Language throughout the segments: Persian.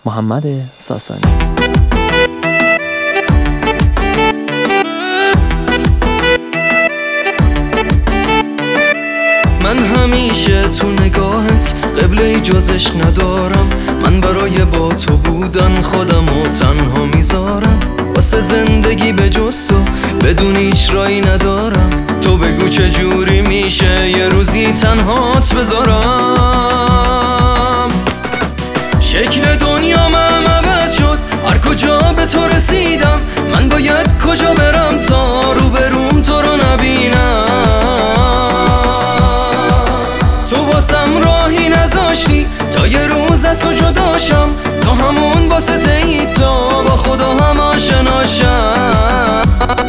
محمد ساسانی. من همیشه تو نگاهت قبله جزش ندارم. من برای با تو بودن خودمو تنها میذارم. واسه زندگی به جز تو بدون هیچ رایی ندارم. تو بگو چجوری میشه یه روزی تنهات بذارم. شکل دنیا من عوض شد، هر کجا به تو رسیدم. من باید کجا برم تا روبروم تو رو نبینم. تو واسم راهی نذاشتی تا یه روز از تو جداشم. تو همون واسطه‌ای تا با خدا هم آشناشم.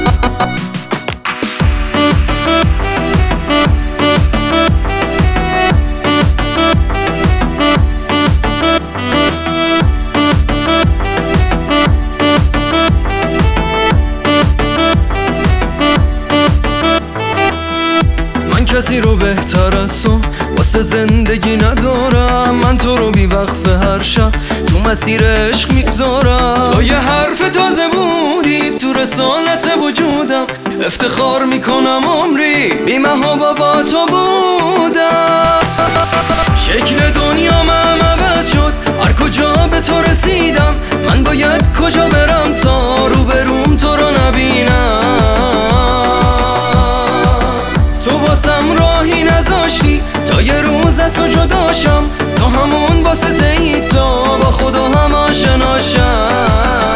کسی رو بهتر از تو واسه زندگی ندارم. من تو رو بی وقف هر شب تو مسیر عشق میگذارم. تو یه حرف تازه بودی تو رسالت وجودم. افتخار میکنم عمری بی محابا با تو بودم. شکل دنیا من عوض شد، هر کجا به تو رسیدم. من باید کجا برم تا روبروم تو رو نبینم. راهی نذاشتی تا یه روز از تو جداشم. تو همون واسطه‌ای تا با خدا هم آشناشم.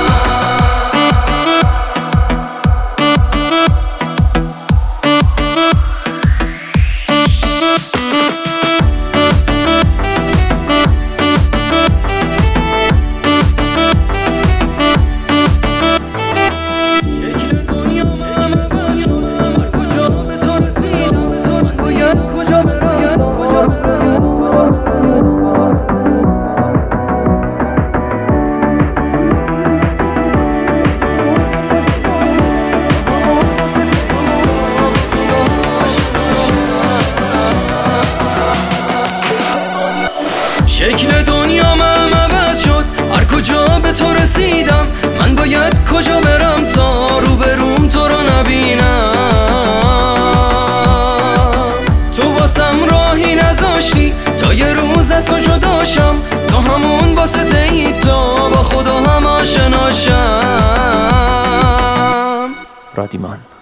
شکل دنیا من عوض شد، هر کجا به تو رسیدم. من باید کجا برم تا روبروم تو رو نبینم. تو واسم راهی نذاشتی تا یه روز از تو جداشم. تو همون واسطه‌ای تا با خدا هم آشناشم. رادیمان.